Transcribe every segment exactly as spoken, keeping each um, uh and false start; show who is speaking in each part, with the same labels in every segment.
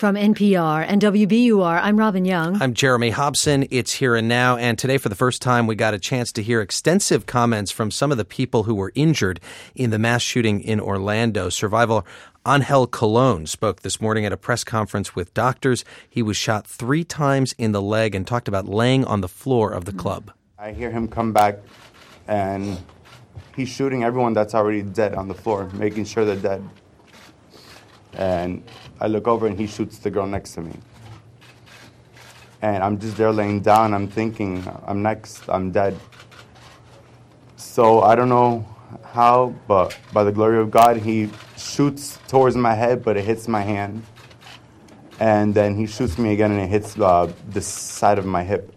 Speaker 1: From N P R and W B U R, I'm Robin Young.
Speaker 2: I'm Jeremy Hobson. It's Here and Now. And today, for the first time, we got a chance to hear extensive comments from some of the people who were injured in the mass shooting in Orlando. Survivor Angel Colon spoke this morning at a press conference with doctors. He was shot three times in the leg and talked about laying on the floor of the club.
Speaker 3: I hear him come back, and he's shooting everyone that's already dead on the floor, making sure they're dead. And I look over, and he shoots the girl next to me. And I'm just there laying down. I'm thinking, I'm next. I'm dead. So I don't know how, but by the glory of God, he shoots towards my head, but it hits my hand. And then he shoots me again, and it hits uh, the side of my hip.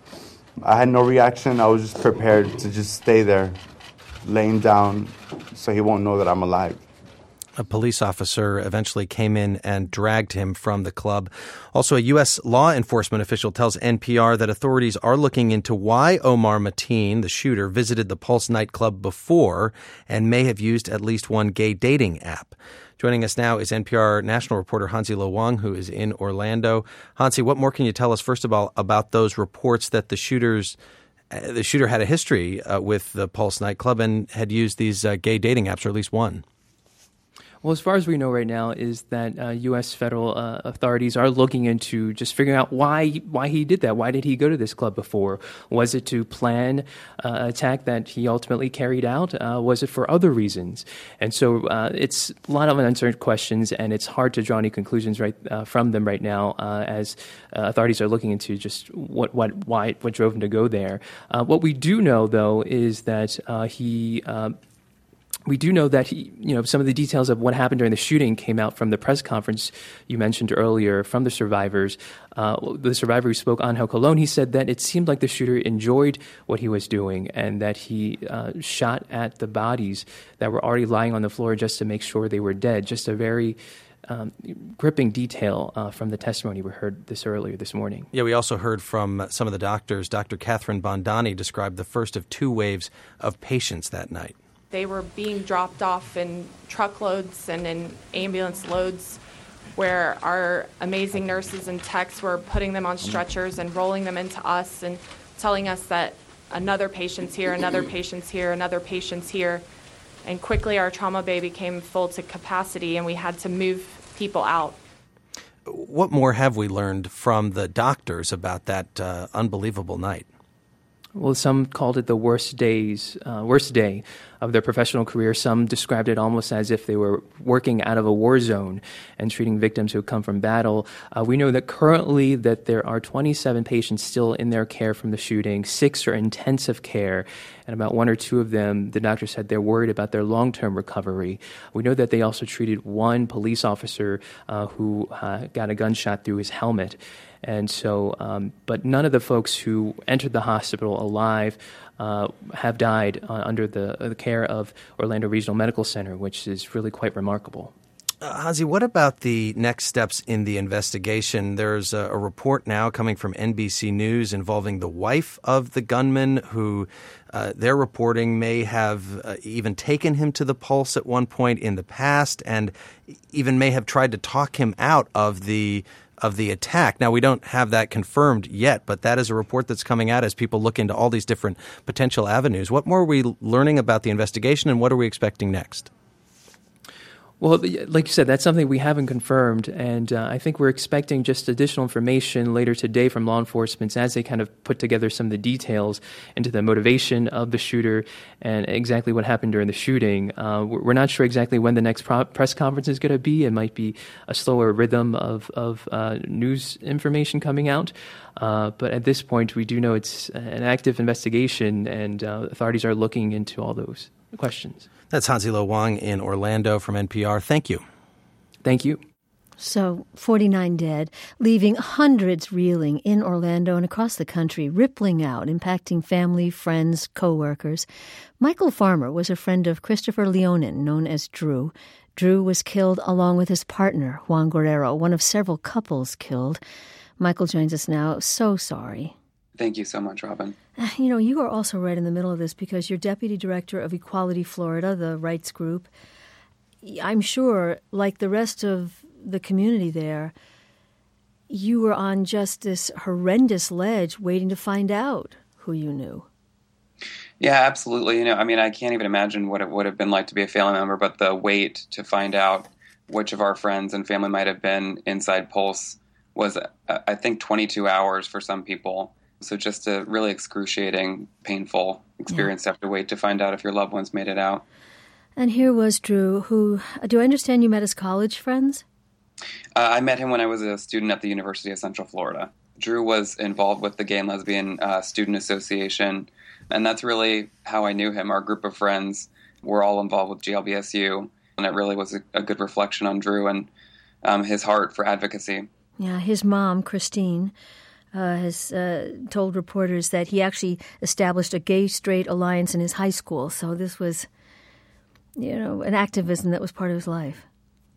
Speaker 3: I had no reaction. I was just prepared to just stay there, laying down, so he won't know that I'm alive.
Speaker 2: A police officer eventually came in and dragged him from the club. Also, a U S law enforcement official tells N P R that authorities are looking into why Omar Mateen, the shooter, visited the Pulse nightclub before and may have used at least one gay dating app. Joining us now is N P R national reporter Hansi Lo Wang, who is in Orlando. Hansi, what more can you tell us, first of all, about those reports that the shooters uh, the shooter had a history uh, with the Pulse nightclub and had used these uh, gay dating apps, or at least one?
Speaker 4: Well, as far as we know right now is that uh, U S federal uh, authorities are looking into just figuring out why why he did that. Why did he go to this club before? Was it to plan uh, an attack that he ultimately carried out? Uh, was it for other reasons? And so uh, it's a lot of unanswered questions, and it's hard to draw any conclusions right uh, from them right now uh, as uh, authorities are looking into just what what why what drove him to go there. Uh, what we do know, though, is that uh, he. Uh, We do know that he, you know, some of the details of what happened during the shooting came out from the press conference you mentioned earlier from the survivors. Uh, the survivor who spoke, Angel Colon, he said that it seemed like the shooter enjoyed what he was doing and that he uh, shot at the bodies that were already lying on the floor just to make sure they were dead. Just a very um, gripping detail uh, from the testimony we heard this earlier this morning.
Speaker 2: Yeah, we also heard from some of the doctors. Doctor Catherine Bondani described the first of two waves of patients that night.
Speaker 5: They were being dropped off in truckloads and in ambulance loads where our amazing nurses and techs were putting them on stretchers and rolling them into us and telling us that another patient's here, another patient's here, another patient's here. And quickly our trauma bay became full to capacity and we had to move people out.
Speaker 2: What more have we learned from the doctors about that uh, unbelievable night?
Speaker 4: Well, some called it the worst days, uh, worst day of their professional career. Some described it almost as if they were working out of a war zone and treating victims who had come from battle. Uh, we know that currently that there are twenty-seven patients still in their care from the shooting. Six are intensive care, and about one or two of them, the doctor said they're worried about their long-term recovery. We know that they also treated one police officer uh, who uh, got a gunshot through his helmet. And so, um, but none of the folks who entered the hospital alive uh, have died uh, under the, uh, the care of Orlando Regional Medical Center, which is really quite remarkable.
Speaker 2: Uh, Hansi, what about the next steps in the investigation? There's a, a report now coming from N B C News involving the wife of the gunman who uh, they're reporting may have uh, even taken him to the Pulse at one point in the past and even may have tried to talk him out of the of the attack. Now, we don't have that confirmed yet, but that is a report that's coming out as people look into all these different potential avenues. What more are we learning about the investigation, and what are we expecting next?
Speaker 4: Well, like you said, that's something we haven't confirmed, and uh, I think we're expecting just additional information later today from law enforcement as they kind of put together some of the details into the motivation of the shooter and exactly what happened during the shooting. Uh, we're not sure exactly when the next pro- press conference is going to be. It might be a slower rhythm of, of uh, news information coming out. Uh, but at this point, we do know it's an active investigation, and uh, authorities are looking into all those questions.
Speaker 2: That's Hansi Lo Wang in Orlando from N P R. Thank you.
Speaker 4: Thank you.
Speaker 1: So, forty-nine dead, leaving hundreds reeling in Orlando and across the country, rippling out, impacting family, friends, co-workers. Michael Farmer was a friend of Christopher Leonin, known as Drew. Drew was killed along with his partner, Juan Guerrero, one of several couples killed. Michael joins us now. So sorry.
Speaker 6: Thank you so much, Robin.
Speaker 1: You know, you are also right in the middle of this because you're deputy director of Equality Florida, the rights group. I'm sure, like the rest of the community there, you were on just this horrendous ledge waiting to find out who you knew.
Speaker 6: Yeah, absolutely. You know, I mean, I can't even imagine what it would have been like to be a family member, but the wait to find out which of our friends and family might have been inside Pulse was, uh, I think, twenty-two hours for some people. So just a really excruciating, painful experience yeah. to have to wait to find out if your loved ones made it out.
Speaker 1: And here was Drew, who, do I understand you met as college friends?
Speaker 6: Uh, I met him when I was a student at the University of Central Florida. Drew was involved with the Gay and Lesbian uh, Student Association, and that's really how I knew him. Our group of friends were all involved with G L B S U, and it really was a, a good reflection on Drew and um, his heart for advocacy.
Speaker 1: Yeah, his mom, Christine, uh, has uh, told reporters that he actually established a gay-straight alliance in his high school, so this was, you know, an activism that was part of his life.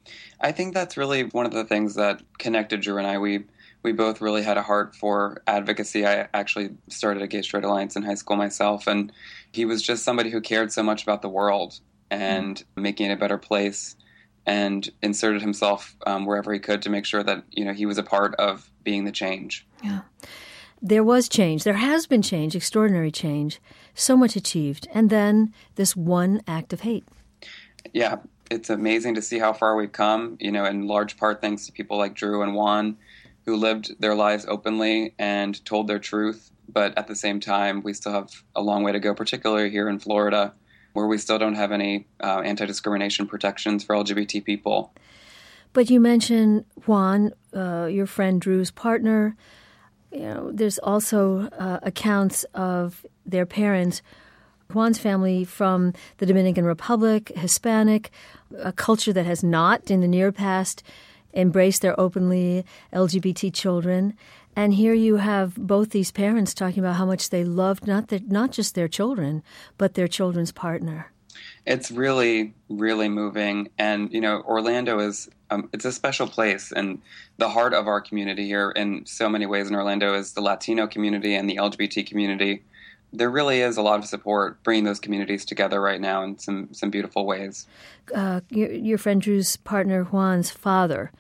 Speaker 6: I think that's really one of the things that connected Drew and I. We we both really had a heart for advocacy. I actually started a Gay Straight Alliance in high school myself, and he was just somebody who cared so much about the world and mm-hmm. making it a better place, and inserted himself um, wherever he could to make sure that, you know, he was a part of being the change.
Speaker 1: Yeah. There was change. There has been change, extraordinary change, so much achieved, and then this one act of hate.
Speaker 6: Yeah. It's amazing to see how far we've come, you know, in large part thanks to people like Drew and Juan, who lived their lives openly and told their truth. But at the same time, we still have a long way to go, particularly here in Florida, where we still don't have any uh, anti-discrimination protections for L G B T people.
Speaker 1: But you mentioned Juan, uh, your friend Drew's partner. You know, there's also uh, accounts of their parents, Juan's family from the Dominican Republic, Hispanic, a culture that has not, in the near past, embraced their openly L G B T children. And here you have both these parents talking about how much they loved not the, not just their children, but their children's partner.
Speaker 6: It's really, really moving. And, you know, Orlando is, um, it's a special place. And the heart of our community here in so many ways in Orlando is the Latino community and the L G B T community. There really is a lot of support bringing those communities together right now in some, some beautiful ways.
Speaker 1: Uh, your, your friend Drew's partner, Juan's father,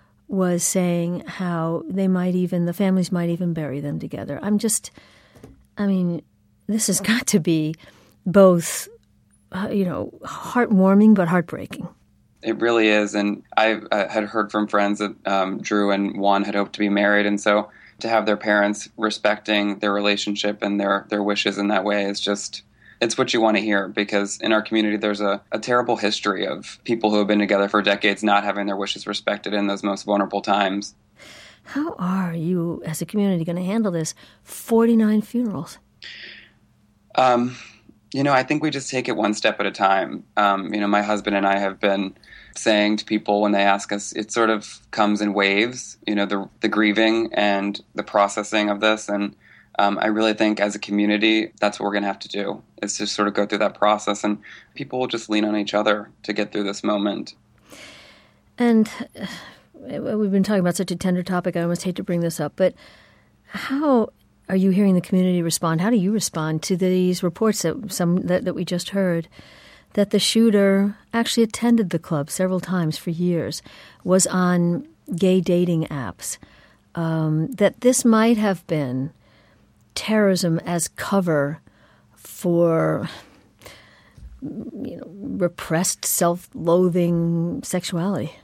Speaker 1: was saying how they might even, the families might even bury them together. I'm just, I mean, this has got to be both, uh, you know, heartwarming but heartbreaking.
Speaker 6: It really is. And I uh, had heard from friends that um, Drew and Juan had hoped to be married. And so to have their parents respecting their relationship and their, their wishes in that way is just, it's what you want to hear, because in our community there's a, a terrible history of people who have been together for decades not having their wishes respected in those most vulnerable times.
Speaker 1: How are you as a community going to handle this? forty-nine funerals.
Speaker 6: Um, you know, I think we just take it one step at a time. Um, you know, my husband and I have been saying to people when they ask us, it sort of comes in waves, you know, the the grieving and the processing of this. And um, I really think as a community, that's what we're going to have to do, is to sort of go through that process. And people will just lean on each other to get through this moment.
Speaker 1: And uh, we've been talking about such a tender topic, I almost hate to bring this up, but how are you hearing the community respond? How do you respond to these reports that some that, that we just heard, that the shooter actually attended the club several times for years, was on gay dating apps, um, that this might have been terrorism as cover for, you know, repressed, self-loathing sexuality?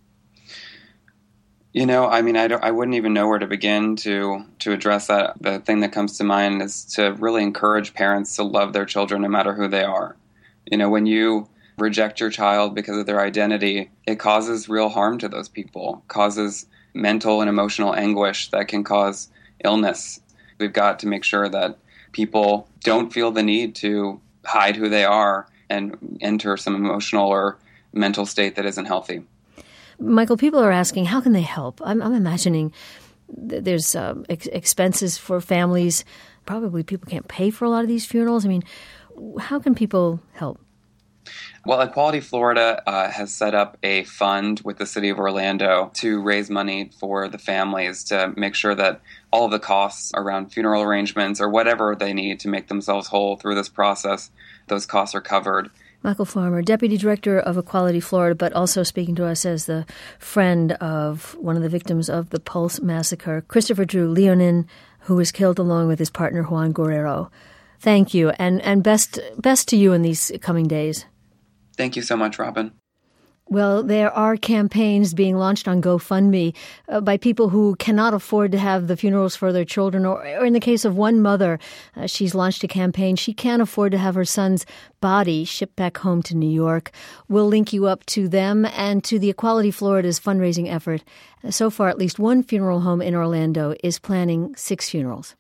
Speaker 6: You know, I mean, I, don't, I wouldn't even know where to begin to to address that. The thing that comes to mind is to really encourage parents to love their children no matter who they are. You know, when you reject your child because of their identity, it causes real harm to those people, causes mental and emotional anguish that can cause illness. We've got to make sure that people don't feel the need to hide who they are and enter some emotional or mental state that isn't healthy.
Speaker 1: Michael, people are asking, how can they help? I'm, I'm imagining th- there's um, ex- expenses for families. Probably people can't pay for a lot of these funerals. I mean, how can people help?
Speaker 6: Well, Equality Florida uh, has set up a fund with the city of Orlando to raise money for the families to make sure that all of the costs around funeral arrangements or whatever they need to make themselves whole through this process, those costs are covered.
Speaker 1: Michael Farmer, Deputy Director of Equality Florida, but also speaking to us as the friend of one of the victims of the Pulse massacre, Christopher Drew Leonin, who was killed along with his partner Juan Guerrero. Thank you, and, and best best to you in these coming days.
Speaker 6: Thank you so much, Robin.
Speaker 1: Well, there are campaigns being launched on GoFundMe uh, by people who cannot afford to have the funerals for their children. Or, or in the case of one mother, uh, she's launched a campaign. She can't afford to have her son's body shipped back home to New York. We'll link you up to them and to the Equality Florida's fundraising effort. Uh, so far, at least one funeral home in Orlando is planning six funerals.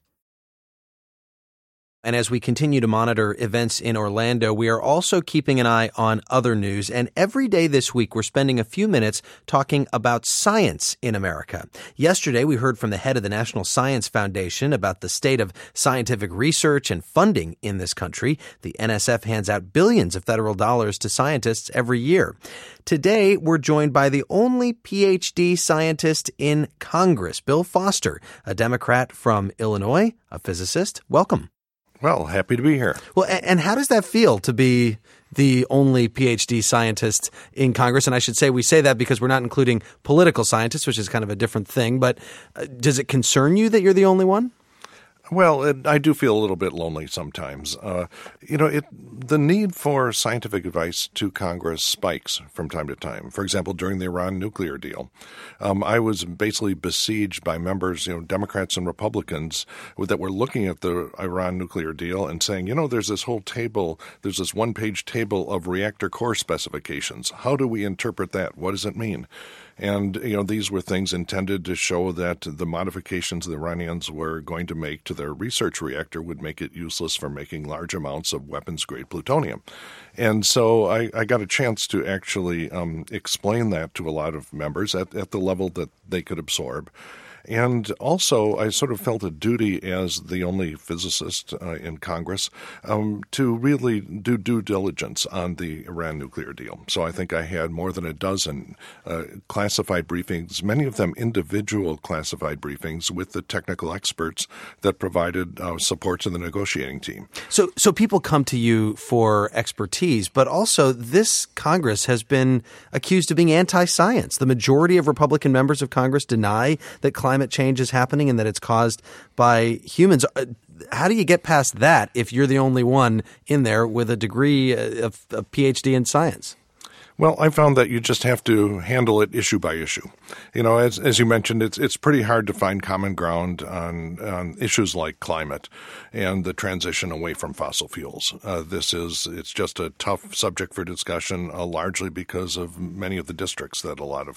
Speaker 2: And as we continue to monitor events in Orlando, we are also keeping an eye on other news. And every day this week, we're spending a few minutes talking about science in America. Yesterday, we heard from the head of the National Science Foundation about the state of scientific research and funding in this country. The N S F hands out billions of federal dollars to scientists every year. Today, we're joined by the only P H D scientist in Congress, Bill Foster, a Democrat from Illinois, a physicist. Welcome.
Speaker 7: Well, happy to be here.
Speaker 2: Well, and how does that feel to be the only P H D scientist in Congress? And I should say we say that because we're not including political scientists, which is kind of a different thing. But uh, does it concern you that you're the only one?
Speaker 7: Well, it, I do feel a little bit lonely sometimes. Uh, you know, it, the need for scientific advice to Congress spikes from time to time. For example, during the Iran nuclear deal, um, I was basically besieged by members, you know, Democrats and Republicans that were looking at the Iran nuclear deal and saying, you know, there's this whole table, there's this one-page table of reactor core specifications. How do we interpret that? What does it mean? And, you know, these were things intended to show that the modifications the Iranians were going to make to their research reactor would make it useless for making large amounts of weapons-grade plutonium. And so I, I got a chance to actually um, explain that to a lot of members at, at the level that they could absorb. And also, I sort of felt a duty as the only physicist uh, in Congress um, to really do due diligence on the Iran nuclear deal. So I think I had more than a dozen uh, classified briefings, many of them individual classified briefings with the technical experts that provided uh, support to the negotiating team.
Speaker 2: So, so people come to you for expertise, but also this Congress has been accused of being anti-science. The majority of Republican members of Congress deny that climate Climate change is happening and that it's caused by humans. How do you get past that if you're the only one in there with a degree of a P H D in science?
Speaker 7: Well, I found that you just have to handle it issue by issue. You know, as as you mentioned, it's it's pretty hard to find common ground on, on issues like climate and the transition away from fossil fuels. Uh, this is it's just a tough subject for discussion, uh, largely because of many of the districts that a lot of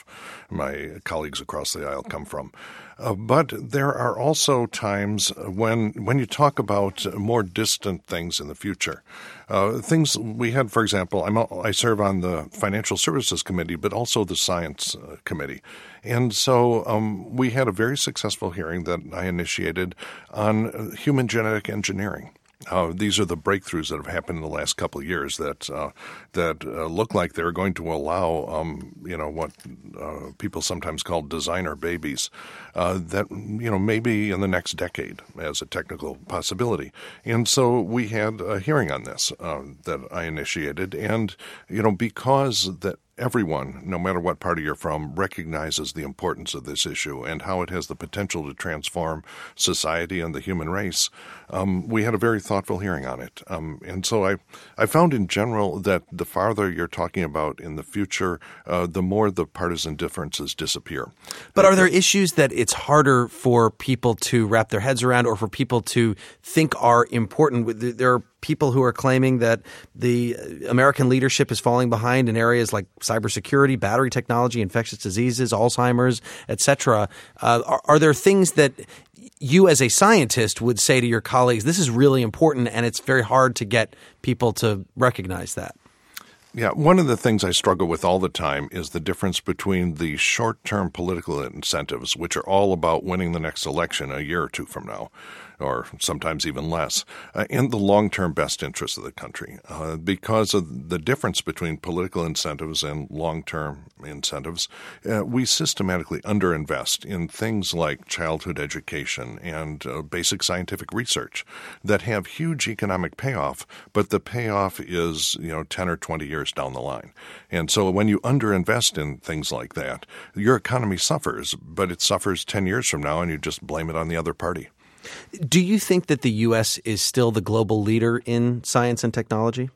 Speaker 7: my colleagues across the aisle come from. Uh, but there are also times when when you talk about more distant things in the future. Uh, things we had, for example, I'm, I serve on the Financial Services Committee, but also the Science uh, Committee. And so um, we had a very successful hearing that I initiated on human genetic engineering. Uh, these are the breakthroughs that have happened in the last couple of years that uh, that uh, look like they're going to allow, um, you know, what uh, people sometimes call designer babies, uh, that, you know, maybe in the next decade as a technical possibility. And so we had a hearing on this uh, that I initiated. And, you know, because that everyone, no matter what party you're from, recognizes the importance of this issue and how it has the potential to transform society and the human race. Um, we had a very thoughtful hearing on it. Um, and so I, I found in general that the farther you're talking about in the future, uh, the more the partisan differences disappear.
Speaker 2: But are there issues that it's harder for people to wrap their heads around or for people to think are important? There are people who are claiming that the American leadership is falling behind in areas like cybersecurity, battery technology, infectious diseases, Alzheimer's, et cetera. Uh, are, are there things that you as a scientist would say to your colleagues, this is really important and it's very hard to get people to recognize that?
Speaker 7: Yeah, one of the things I struggle with all the time is the difference between the short-term political incentives, which are all about winning the next election a year or two from now, or sometimes even less, uh, and the long-term best interests of the country. Uh, because of the difference between political incentives and long-term incentives, uh, we systematically underinvest in things like childhood education and uh, basic scientific research that have huge economic payoff, but the payoff is, you know, ten or twenty years down the line. And so when you underinvest in things like that, your economy suffers, but it suffers ten years from now and you just blame it on the other party.
Speaker 2: Do you think that the U S is still the global leader in science and technology?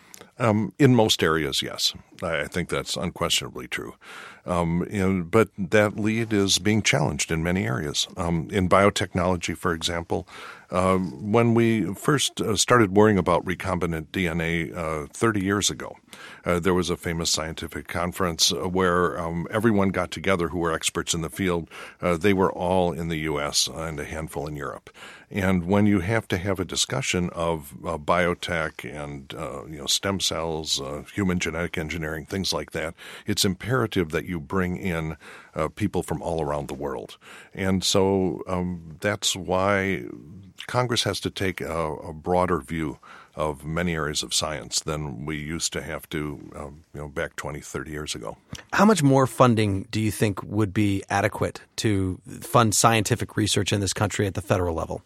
Speaker 7: Um, in most areas, yes. I think that's unquestionably true. Um, and, but that lead is being challenged in many areas. Um, in biotechnology, for example, uh, when we first uh, started worrying about recombinant D N A uh, thirty years ago, uh, there was a famous scientific conference where um, everyone got together who were experts in the field. Uh, they were all in the U S and a handful in Europe. And when you have to have a discussion of uh, biotech and uh, you know stem cells, uh, human genetic engineering, things like that, it's imperative that you bring in uh, people from all around the world. And so um, that's why Congress has to take a, a broader view of many areas of science than we used to have to, um, you know, back twenty, thirty years ago.
Speaker 2: How much more funding do you think would be adequate to fund scientific research in this country at the federal level?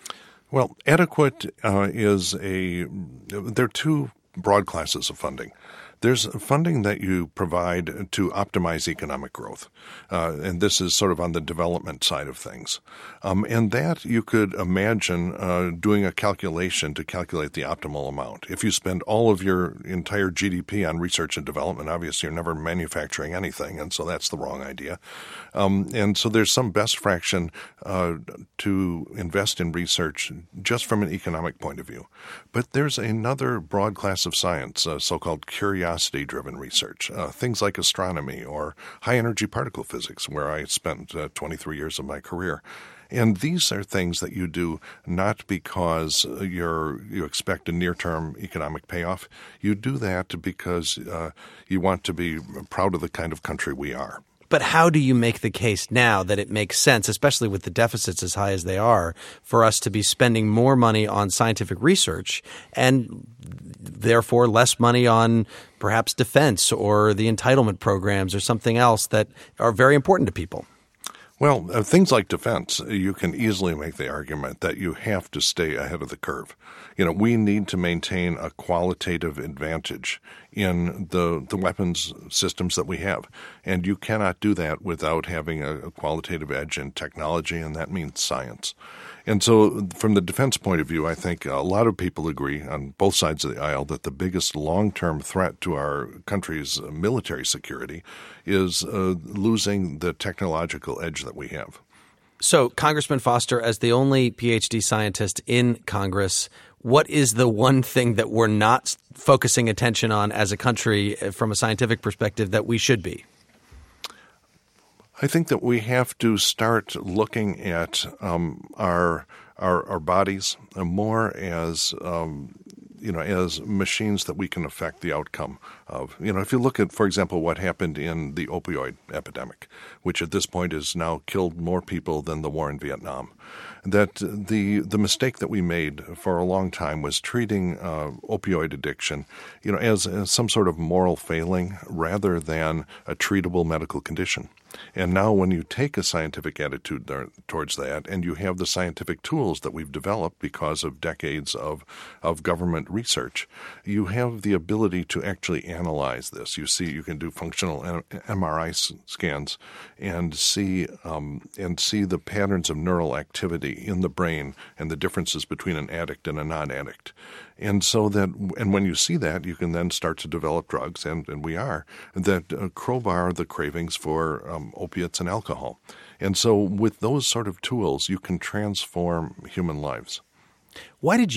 Speaker 7: Well, adequate uh, is a – there are two broad classes of funding. There's funding that you provide to optimize economic growth, uh, and this is sort of on the development side of things. Um, and that you could imagine uh, doing a calculation to calculate the optimal amount. If you spend all of your entire G D P on research and development, obviously you're never manufacturing anything, and so that's the wrong idea. Um, and so there's some best fraction uh, to invest in research just from an economic point of view. But there's another broad class of science, uh, so-called curiosity-driven research, uh, things like astronomy or high-energy particle physics, where I spent uh, twenty-three years of my career. And these are things that you do not because you're you expect a near-term economic payoff. You do that because uh, you want to be proud of the kind of country we are.
Speaker 2: But how do you make the case now that it makes sense, especially with the deficits as high as they are, for us to be spending more money on scientific research and therefore less money on perhaps defense or the entitlement programs or something else that are very important to people?
Speaker 7: Well, uh, things like defense, you can easily make the argument that you have to stay ahead of the curve. You know, we need to maintain a qualitative advantage in the the weapons systems that we have. And you cannot do that without having a, a qualitative edge in technology, and that means science. And so from the defense point of view, I think a lot of people agree on both sides of the aisle that the biggest long-term threat to our country's military security is uh, losing the technological edge that we have.
Speaker 2: So, Congressman Foster, as the only P H D scientist in Congress, what is the one thing that we're not focusing attention on as a country from a scientific perspective that we should be?
Speaker 7: I think that we have to start looking at um, our, our our bodies more as um, you know as machines that we can affect the outcome of. You know, if you look at, for example, what happened in the opioid epidemic, which at this point has now killed more people than the war in Vietnam. That the the mistake that we made for a long time was treating uh, opioid addiction, you know, as, as some sort of moral failing rather than a treatable medical condition. And now when you take a scientific attitude there, towards that, and you have the scientific tools that we've developed because of decades of, of government research, you have the ability to actually analyze this. You see, you can do functional M R I scans and see um, and see the patterns of neural activity in the brain and the differences between an addict and a non-addict. And so that, and when you see that, you can then start to develop drugs, and, and we are, that uh, crowbar the cravings for um, opiates and alcohol. And so with those sort of tools, you can transform human lives.
Speaker 2: Why did you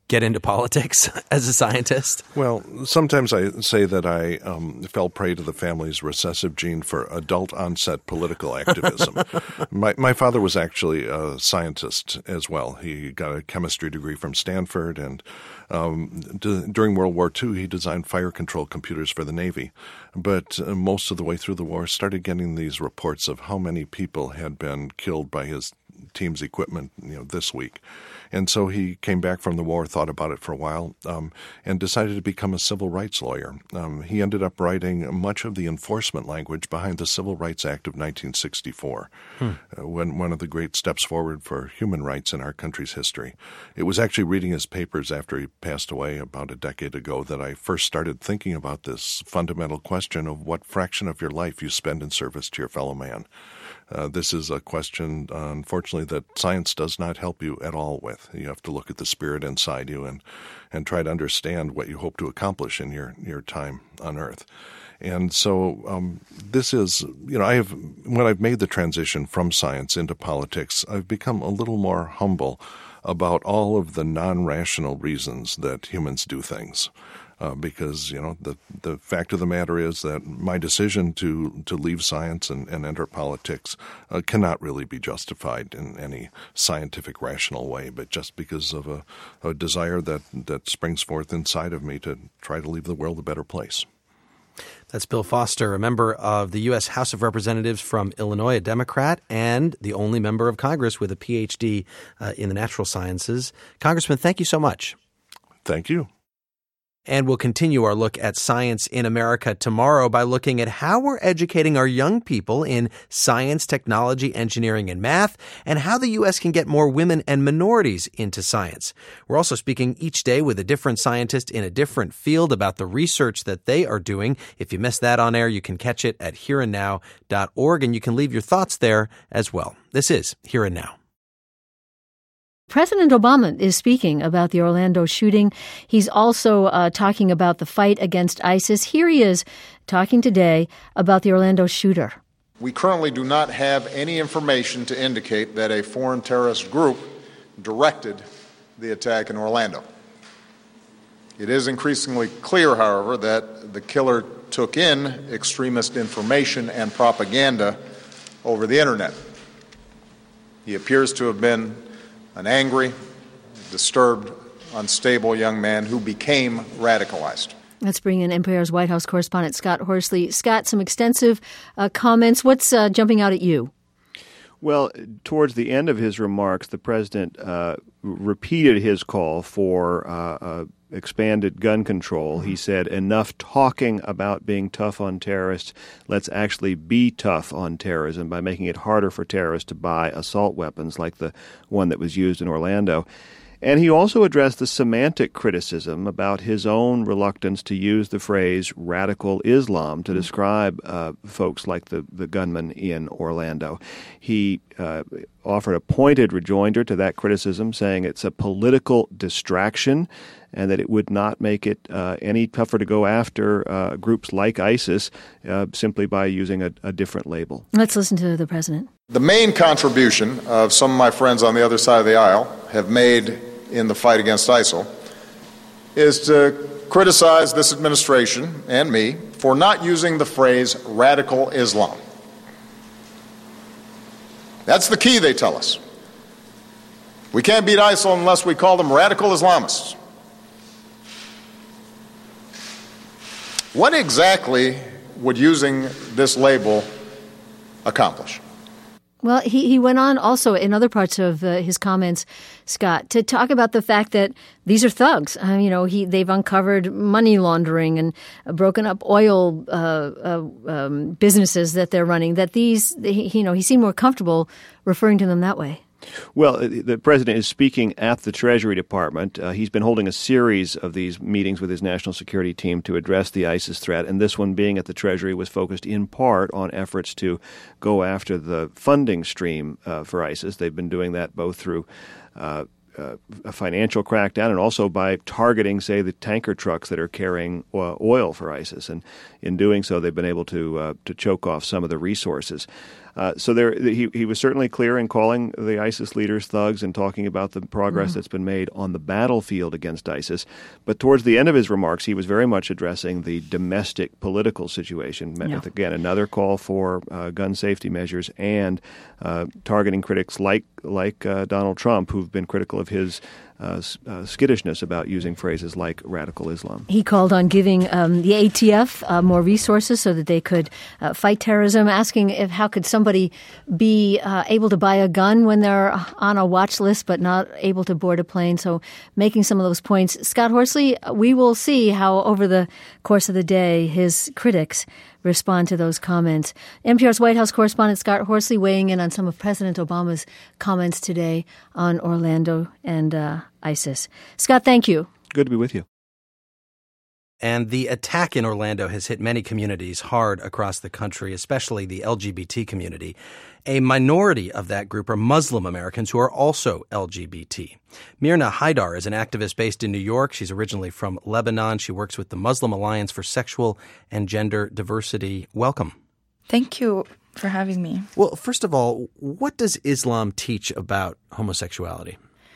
Speaker 2: get into politics as a scientist?
Speaker 7: Well, sometimes I say that I um, fell prey to the family's recessive gene for adult-onset political activism. my, my father was actually a scientist as well. He got a chemistry degree from Stanford, and um, d- during World War Two, he designed fire control computers for the Navy. But uh, most of the way through the war, started getting these reports of how many people had been killed by his team's equipment, you know, this week. And so he came back from the war, thought about it for a while, um, and decided to become a civil rights lawyer. Um, he ended up writing much of the enforcement language behind the Civil Rights Act of nineteen sixty-four, hmm. uh, when one of the great steps forward for human rights in our country's history. It was actually reading his papers after he passed away about a decade ago that I first started thinking about this fundamental question of what fraction of your life you spend in service to your fellow man. Uh, this is a question, uh, unfortunately, that science does not help you at all with. You have to look at the spirit inside you and, and try to understand what you hope to accomplish in your, your time on Earth. And so um, this is, you know, I have, when I've made the transition from science into politics, I've become a little more humble about all of the non-rational reasons that humans do things. Uh, because, you know, the the fact of the matter is that my decision to, to leave science and, and enter politics uh, cannot really be justified in any scientific, rational way, but just because of a, a desire that, that springs forth inside of me to try to leave the world a better place.
Speaker 2: That's Bill Foster, a member of the U S House of Representatives from Illinois, a Democrat, and the only member of Congress with a P H D uh, in the natural sciences. Congressman, thank you so much.
Speaker 7: Thank you.
Speaker 2: And we'll continue our look at science in America tomorrow by looking at how we're educating our young people in science, technology, engineering, and math, and how the U S can get more women and minorities into science. We're also speaking each day with a different scientist in a different field about the research that they are doing. If you missed that on air, you can catch it at here and now dot org, and you can leave your thoughts there as well. This is Here and Now.
Speaker 1: President Obama is speaking about the Orlando shooting. He's also uh, talking about the fight against ISIS. Here he is talking today about the Orlando shooter.
Speaker 8: We currently do not have any information to indicate that a foreign terrorist group directed the attack in Orlando. It is increasingly clear, however, that the killer took in extremist information and propaganda over the internet. He appears to have been an angry, disturbed, unstable young man who became radicalized.
Speaker 1: Let's bring in N P R's White House correspondent Scott Horsley. Scott, some extensive uh, comments. What's uh, jumping out at you?
Speaker 9: Well, towards the end of his remarks, the president uh, repeated his call for uh, uh, expanded gun control. He said, enough talking about being tough on terrorists. Let's actually be tough on terrorism by making it harder for terrorists to buy assault weapons like the one that was used in Orlando. And he also addressed the semantic criticism about his own reluctance to use the phrase radical Islam to describe uh, folks like the, the gunman in Orlando. He uh, offered a pointed rejoinder to that criticism, saying it's a political distraction and that it would not make it uh, any tougher to go after uh, groups like ISIS uh, simply by using a, a different label.
Speaker 1: Let's listen to the president.
Speaker 8: The main contribution of some of my friends on the other side of the aisle have made in the fight against ISIL is to criticize this administration and me for not using the phrase radical Islam. That's the key, they tell us. We can't beat ISIL unless we call them radical Islamists. What exactly would using this label accomplish?
Speaker 1: Well, he, he went on also in other parts of uh, his comments, Scott, to talk about the fact that these are thugs. Uh, you know, he they've uncovered money laundering and uh, broken up oil uh, uh, um, businesses that they're running, that these, he, you know, he seemed more comfortable referring to them that way.
Speaker 9: Well, the president is speaking at the Treasury Department. Uh, he's been holding a series of these meetings with his national security team to address the ISIS threat, and this one being at the Treasury was focused in part on efforts to go after the funding stream uh, for ISIS. They've been doing that both through uh, uh, a financial crackdown and also by targeting, say, the tanker trucks that are carrying uh, oil for ISIS. And in doing so, they've been able to uh, to choke off some of the resources. Uh, so there, he he was certainly clear in calling the ISIS leaders thugs and talking about the progress mm. that's been made on the battlefield against ISIS. But towards the end of his remarks, he was very much addressing the domestic political situation. Yeah. Again, another call for uh, gun safety measures and uh, targeting critics like like uh, Donald Trump, who've been critical of his uh, uh, skittishness about using phrases like radical Islam.
Speaker 1: He called on giving um, the A T F uh, more resources so that they could uh, fight terrorism, asking if how could somebody be uh, able to buy a gun when they're on a watch list but not able to board a plane. So making some of those points. Scott Horsley, we will see how over the course of the day his critics respond to those comments. N P R's White House correspondent Scott Horsley weighing in on some of President Obama's comments today on Orlando and uh, ISIS. Scott, thank you.
Speaker 9: Good to be with you.
Speaker 2: And the attack in Orlando has hit many communities hard across the country, especially the L G B T community. A minority of that group are Muslim Americans who are also L G B T. Mirna Haidar is an activist based in New York. She's originally from Lebanon. She works with the Muslim Alliance for Sexual and Gender Diversity. Welcome.
Speaker 10: Thank you for having me.
Speaker 2: Well, first of all, what does Islam teach about homosexuality?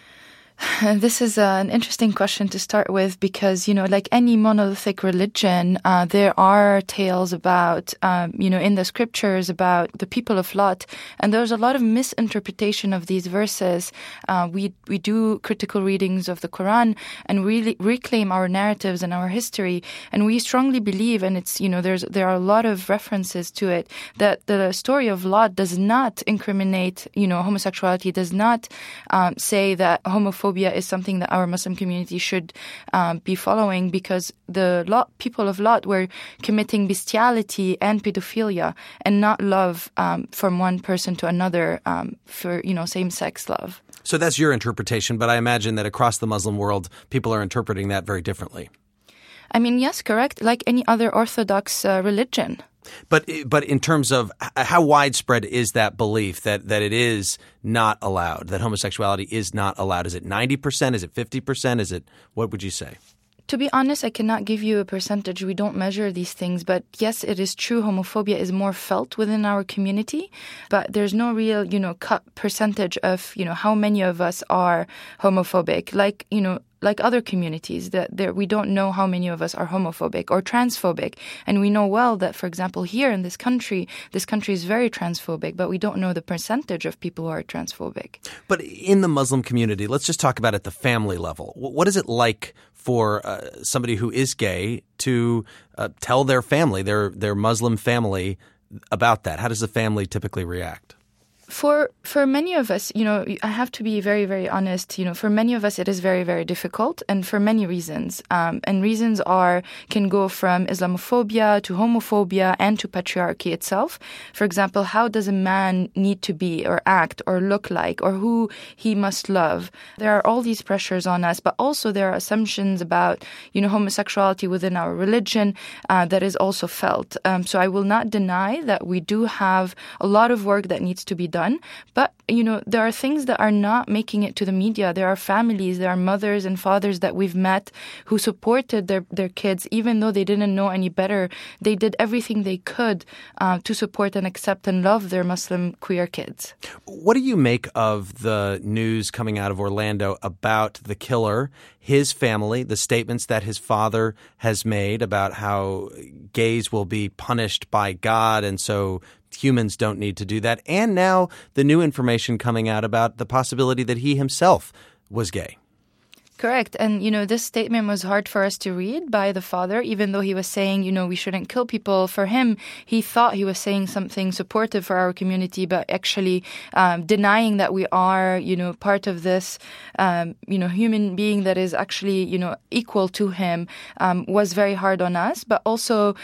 Speaker 10: This is uh, an interesting question to start with because, you know, like any monolithic religion, uh, there are tales about, um, you know, in the scriptures about the people of Lot. And there's a lot of misinterpretation of these verses. Uh, we we do critical readings of the Quran and really reclaim our narratives and our history. And we strongly believe, and it's, you know, there's there are a lot of references to it, that the story of Lot does not incriminate, you know, homosexuality, does not um, say that homophobia is something that our Muslim community should um, be following because the Lot, people of Lot were committing bestiality and pedophilia and not love um, from one person to another um, for, you know, same-sex love.
Speaker 2: So that's your interpretation, but I imagine that across the Muslim world, people are interpreting that very differently.
Speaker 10: I mean, yes, correct, like any other Orthodox uh, religion.
Speaker 2: But but in terms of how widespread is that belief that, that it is not allowed, that homosexuality is not allowed? Is it ninety percent? Is it fifty percent? Is it, what would you say?
Speaker 10: To be honest, I cannot give you a percentage. We don't measure these things. But yes, it is true. Homophobia is more felt within our community. But there's no real, you know, cut percentage of, you know, how many of us are homophobic. Like, you know, like other communities, that there, we don't know how many of us are homophobic or transphobic. And we know well that, for example, here in this country, this country is very transphobic, but we don't know the percentage of people who are transphobic.
Speaker 2: But in the Muslim community, let's just talk about at the family level. What is it like for uh, somebody who is gay to uh, tell their family, their their Muslim family, about that? How does the family typically react?
Speaker 10: For for many of us, you know, I have to be very, very honest, you know, for many of us it is very, very difficult and for many reasons. Um, and reasons are, can go from Islamophobia to homophobia and to patriarchy itself. For example, how does a man need to be or act or look like or who he must love? There are all these pressures on us, but also there are assumptions about, you know, homosexuality within our religion uh, that is also felt. Um, so I will not deny that we do have a lot of work that needs to be done. But, you know, there are things that are not making it to the media. There are families, there are mothers and fathers that we've met who supported their, their kids, even though they didn't know any better. They did everything they could uh, to support and accept and love their Muslim queer kids.
Speaker 2: What do you make of the news coming out of Orlando about the killer, his family, the statements that his father has made about how gays will be punished by God and so humans don't need to do that, and now the new information coming out about the possibility that he himself was gay?
Speaker 10: Correct. And, you know, this statement was hard for us to read by the father, even though he was saying, you know, we shouldn't kill people. For him, he thought he was saying something supportive for our community, but actually um, denying that we are, you know, part of this, um, you know, human being that is actually, you know, equal to him um, was very hard on us. But also,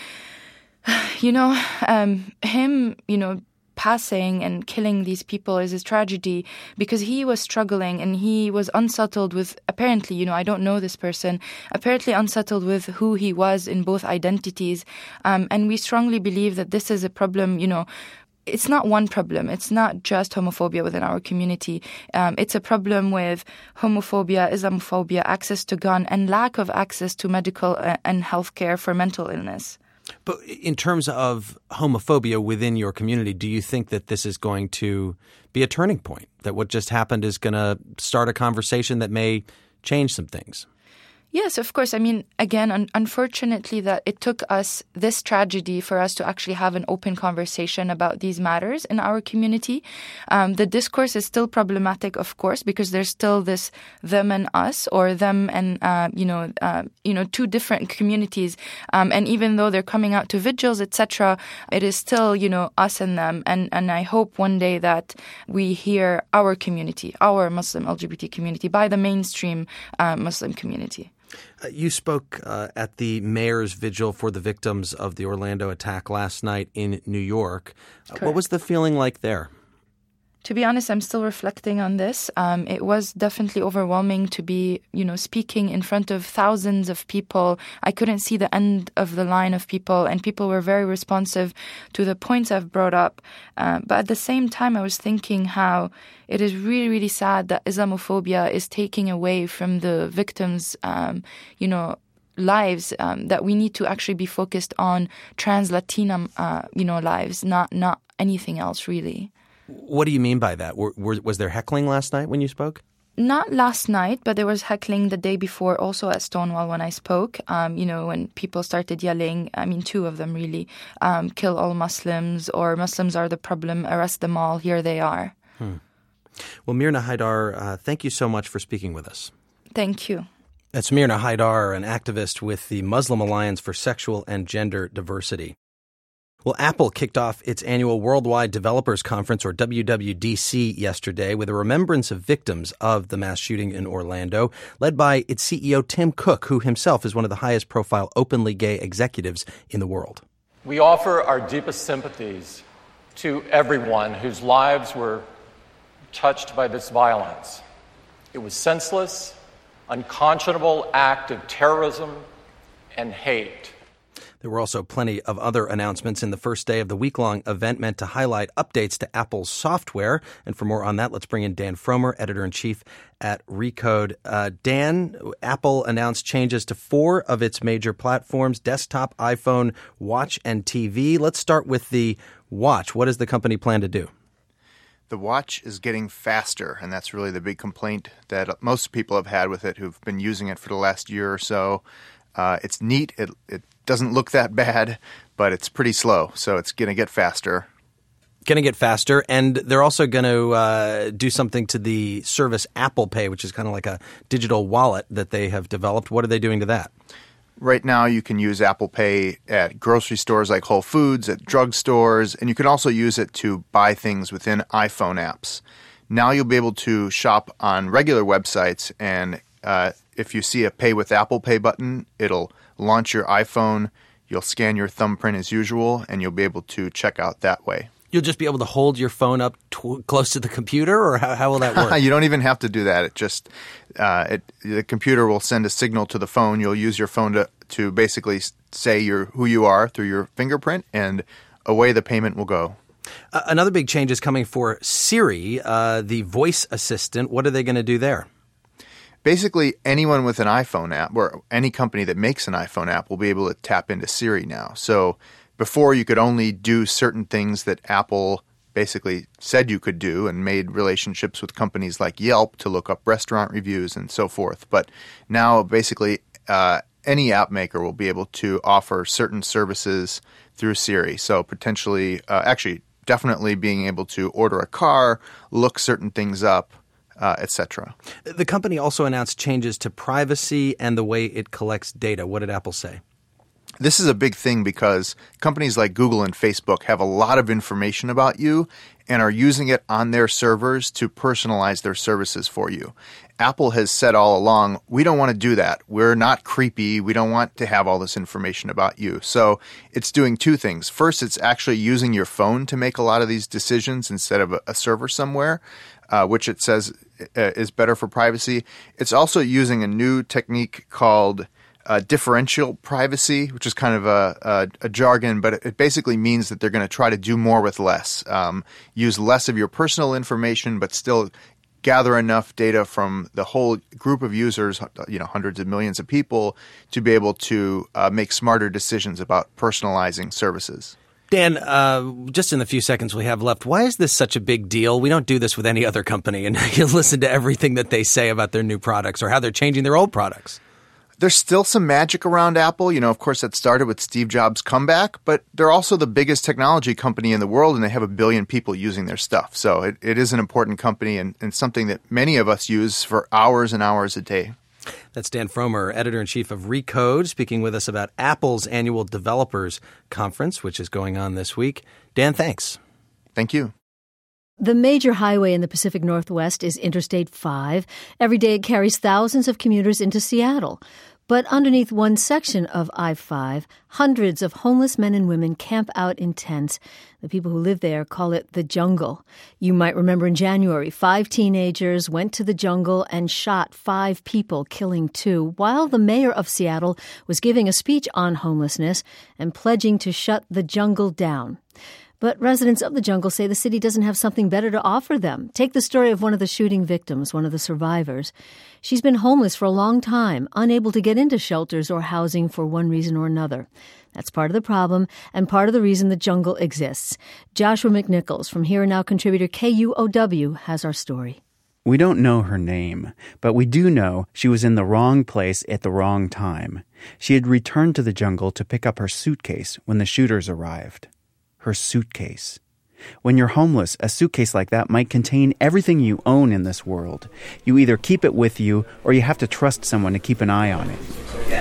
Speaker 10: you know, um, him, you know, passing and killing these people is a tragedy because he was struggling and he was unsettled with, apparently, you know, I don't know this person, apparently unsettled with who he was in both identities. Um, and we strongly believe that this is a problem, you know, it's not one problem. It's not just homophobia within our community. Um, it's a problem with homophobia, Islamophobia, access to gun, and lack of access to medical and health care for mental illness.
Speaker 2: But in terms of homophobia within your community, do you think that this is going to be a turning point, that what just happened is going to start a conversation that may change some things?
Speaker 10: Yes, of course. I mean, again, un- unfortunately that it took us this tragedy for us to actually have an open conversation about these matters in our community. Um, the discourse is still problematic, of course, because there's still this them and us, or them and, uh, you know, uh, you know, two different communities. Um, and even though they're coming out to vigils, et cetera, it is still, you know, us and them. And, and I hope one day that we hear our community, our Muslim L G B T community, by the mainstream uh, Muslim community.
Speaker 2: Uh, you spoke uh, at the mayor's vigil for the victims of the Orlando attack last night in New York. Uh, what was the feeling like there?
Speaker 10: To be honest, I'm still reflecting on this. Um, it was definitely overwhelming to be, you know, speaking in front of thousands of people. I couldn't see the end of the line of people, and people were very responsive to the points I've brought up. Uh, but at the same time, I was thinking how it is really, really sad that Islamophobia is taking away from the victims, um, you know, lives, um, that we need to actually be focused on trans Latina, uh, you know, lives, not not anything else, really.
Speaker 2: What do you mean by that? Were, were, was there heckling last night when you spoke?
Speaker 10: Not last night, but there was heckling the day before also at Stonewall when I spoke. Um, you know, when people started yelling, I mean, two of them really, um, kill all Muslims, or Muslims are the problem, arrest them all, here they are.
Speaker 2: Hmm. Well, Mirna Haidar, uh, thank you so much for speaking with us.
Speaker 10: Thank you.
Speaker 2: That's Mirna Haidar, an activist with the Muslim Alliance for Sexual and Gender Diversity. Well, Apple kicked off its annual Worldwide Developers Conference, or W W D C, yesterday with a remembrance of victims of the mass shooting in Orlando, led by its C E O Tim Cook, who himself is one of the highest-profile openly gay executives in the world.
Speaker 11: We offer our deepest sympathies to everyone whose lives were touched by this violence. It was senseless, unconscionable act of terrorism and hate.
Speaker 2: There were also plenty of other announcements in the first day of the week-long event meant to highlight updates to Apple's software. And for more on that, let's bring in Dan Frommer, editor-in-chief at Recode. Uh, Dan, Apple announced changes to four of its major platforms: desktop, iPhone, Watch, and T V. Let's start with the Watch. What does the company plan to do?
Speaker 12: The Watch is getting faster, and that's really the big complaint that most people have had with it who've been using it for the last year or so. Uh, it's neat. It, it doesn't look that bad, but it's pretty slow, so it's going to get faster.
Speaker 2: Going to get faster, and they're also going to uh, do something to the service Apple Pay, which is kind of like a digital wallet that they have developed. What are they doing to that?
Speaker 12: Right now, you can use Apple Pay at grocery stores like Whole Foods, at drugstores, and you can also use it to buy things within iPhone apps. Now you'll be able to shop on regular websites, and uh, if you see a Pay with Apple Pay button, it'll launch your iPhone, you'll scan your thumbprint as usual, and you'll be able to check out that way.
Speaker 2: You'll just be able to hold your phone up tw- close to the computer, or how, how will that work?
Speaker 12: You don't even have to do that. It just uh, it, the computer will send a signal to the phone. You'll use your phone to, to basically say your, who you are through your fingerprint, and away the payment will go.
Speaker 2: Uh, another big change is coming for Siri, uh, the voice assistant. What are they going to do there?
Speaker 12: Basically, anyone with an iPhone app, or any company that makes an iPhone app, will be able to tap into Siri now. So before, you could only do certain things that Apple basically said you could do, and made relationships with companies like Yelp to look up restaurant reviews and so forth. But now, basically, uh, any app maker will be able to offer certain services through Siri. So potentially, uh, actually, definitely being able to order a car, look certain things up, Uh, et cetera.
Speaker 2: The company also announced changes to privacy and the way it collects data. What did Apple say?
Speaker 12: This is a big thing because companies like Google and Facebook have a lot of information about you and are using it on their servers to personalize their services for you. Apple has said all along, we don't want to do that. We're not creepy. We don't want to have all this information about you. So it's doing two things. First, it's actually using your phone to make a lot of these decisions instead of a, a server somewhere, uh, which it says uh, is better for privacy. It's also using a new technique called Uh, differential privacy, which is kind of a, a, a jargon, but it basically means that they're going to try to do more with less. Um, use less of your personal information, but still gather enough data from the whole group of users, you know, hundreds of millions of people, to be able to uh, make smarter decisions about personalizing services.
Speaker 2: Dan, uh, just in the few seconds we have left, why is this such a big deal? We don't do this with any other company, and you listen to everything that they say about their new products or how they're changing their old products.
Speaker 12: There's still some magic around Apple. You know, of course, that started with Steve Jobs' comeback, but they're also the biggest technology company in the world, and they have a billion people using their stuff. So it, it is an important company and, and something that many of us use for hours and hours a day.
Speaker 2: That's Dan Fromer, editor-in-chief of Recode, speaking with us about Apple's annual Developers Conference, which is going on this week. Dan, thanks.
Speaker 12: Thank you.
Speaker 1: The major highway in the Pacific Northwest is Interstate five. Every day it carries thousands of commuters into Seattle. But underneath one section of I five, hundreds of homeless men and women camp out in tents. The people who live there call it the jungle. You might remember in January, five teenagers went to the jungle and shot five people, killing two, while the mayor of Seattle was giving a speech on homelessness and pledging to shut the jungle down. But residents of the jungle say the city doesn't have something better to offer them. Take the story of one of the shooting victims, one of the survivors. She's been homeless for a long time, unable to get into shelters or housing for one reason or another. That's part of the problem and part of the reason the jungle exists. Joshua McNichols from Here and Now contributor K U O W has our story.
Speaker 13: We don't know her name, but we do know she was in the wrong place at the wrong time. She had returned to the jungle to pick up her suitcase when the shooters arrived. Her suitcase. When you're homeless, a suitcase like that might contain everything you own in this world. You either keep it with you or you have to trust someone to keep an eye on it.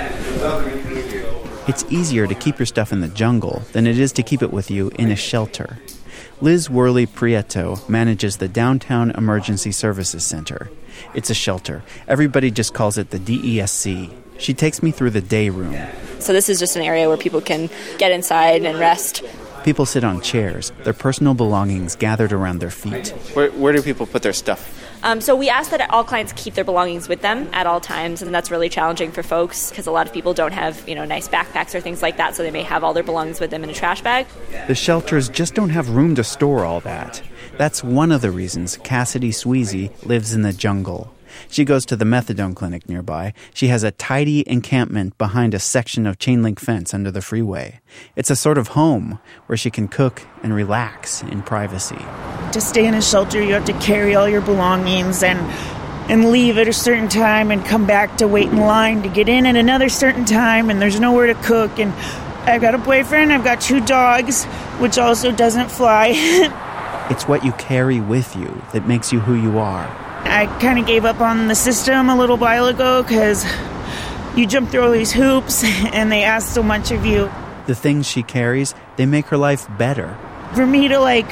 Speaker 13: It's easier to keep your stuff in the jungle than it is to keep it with you in a shelter. Liz Worley Prieto manages the Downtown Emergency Services Center. It's a shelter. Everybody just calls it the D E S C. She takes me through the day room.
Speaker 14: So this is just an area where people can get inside and rest.
Speaker 13: People sit on chairs, their personal belongings gathered around their feet.
Speaker 15: Where, where do people put their stuff?
Speaker 14: Um, so we ask that all clients keep their belongings with them at all times, and that's really challenging for folks because a lot of people don't have, you know, nice backpacks or things like that, so they may have all their belongings with them in a trash bag.
Speaker 13: The shelters just don't have room to store all that. That's one of the reasons Cassidy Sweezy lives in the jungle. She goes to the methadone clinic nearby. She has a tidy encampment behind a section of chain link fence under the freeway. It's a sort of home where she can cook and relax in privacy.
Speaker 16: To stay in a shelter, you have to carry all your belongings and and leave at a certain time and come back to wait in line to get in at another certain time, and there's nowhere to cook. And I've got a boyfriend, I've got two dogs, which also doesn't fly.
Speaker 13: It's what you carry with you that makes you who you are.
Speaker 16: I kind of gave up on the system a little while ago because you jump through all these hoops and they ask so much of you.
Speaker 13: The things she carries, they make her life better.
Speaker 16: For me to, like,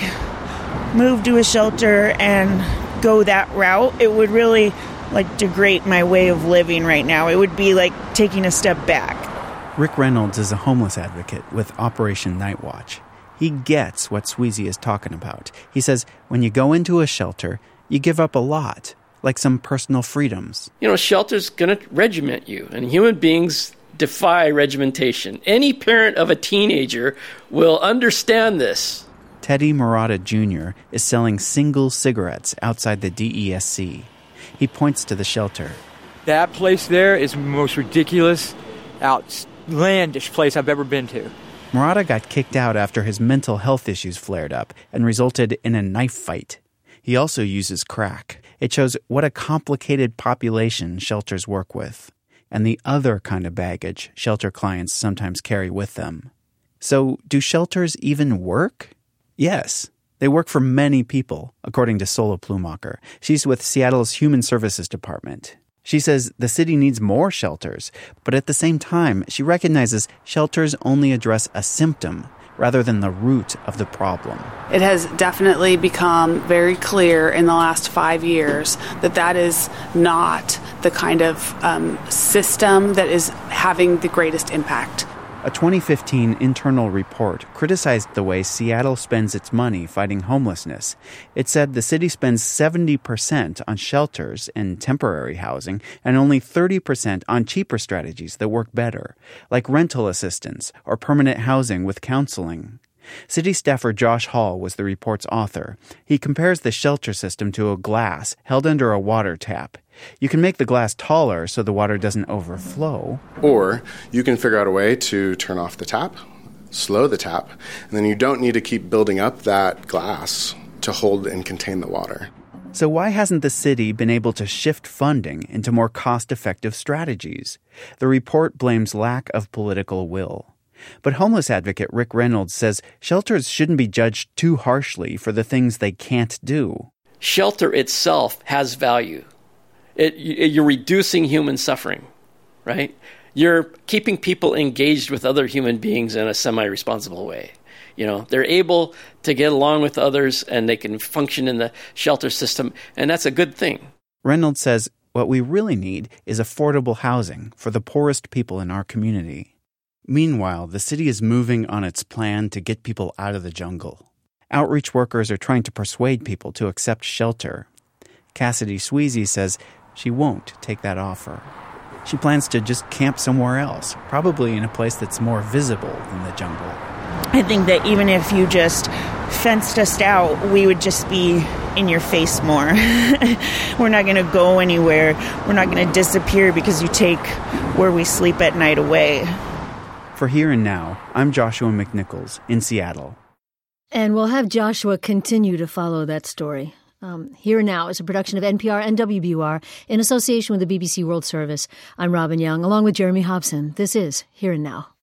Speaker 16: move to a shelter and go that route, it would really, like, degrade my way of living right now. It would be like taking a step back.
Speaker 13: Rick Reynolds is a homeless advocate with Operation Nightwatch. He gets what Sweezy is talking about. He says when you go into a shelter, you give up a lot, like some personal freedoms.
Speaker 17: You know, shelter's going to regiment you, and human beings defy regimentation. Any parent of a teenager will understand this.
Speaker 13: Teddy Murata Junior is selling single cigarettes outside the D E S C. He points to the shelter.
Speaker 18: That place there is the most ridiculous, outlandish place I've ever been to.
Speaker 13: Murata got kicked out after his mental health issues flared up and resulted in a knife fight. He also uses crack. It shows what a complicated population shelters work with, and the other kind of baggage shelter clients sometimes carry with them. So, do shelters even work? Yes. They work for many people, according to Sola Plumacher. She's with Seattle's Human Services Department. She says the city needs more shelters, but at the same time, she recognizes shelters only address a symptom rather than the root of the problem.
Speaker 19: It has definitely become very clear in the last five years that that is not the kind of um, system that is having the greatest impact.
Speaker 13: A twenty fifteen internal report criticized the way Seattle spends its money fighting homelessness. It said the city spends seventy percent on shelters and temporary housing and only thirty percent on cheaper strategies that work better, like rental assistance or permanent housing with counseling. City staffer Josh Hall was the report's author. He compares the shelter system to a glass held under a water tap. You can make the glass taller so the water doesn't overflow.
Speaker 20: Or you can figure out a way to turn off the tap, slow the tap, and then you don't need to keep building up that glass to hold and contain the water.
Speaker 13: So why hasn't the city been able to shift funding into more cost-effective strategies? The report blames lack of political will. But homeless advocate Rick Reynolds says shelters shouldn't be judged too harshly for the things they can't do.
Speaker 17: Shelter itself has value. It, you're reducing human suffering, right? You're keeping people engaged with other human beings in a semi-responsible way. You know, they're able to get along with others and they can function in the shelter system, and that's a good thing.
Speaker 13: Reynolds says what we really need is affordable housing for the poorest people in our community. Meanwhile, the city is moving on its plan to get people out of the jungle. Outreach workers are trying to persuade people to accept shelter. Cassidy Sweezy says she won't take that offer. She plans to just camp somewhere else, probably in a place that's more visible than the jungle.
Speaker 16: I think that even if you just fenced us out, we would just be in your face more. We're not going to go anywhere. We're not going to disappear because you take where we sleep at night away.
Speaker 13: For Here and Now, I'm Joshua McNichols in Seattle.
Speaker 1: And we'll have Joshua continue to follow that story. Um, Here and Now is a production of N P R and W B U R in association with the B B C World Service. I'm Robin Young, along with Jeremy Hobson. This is Here and Now.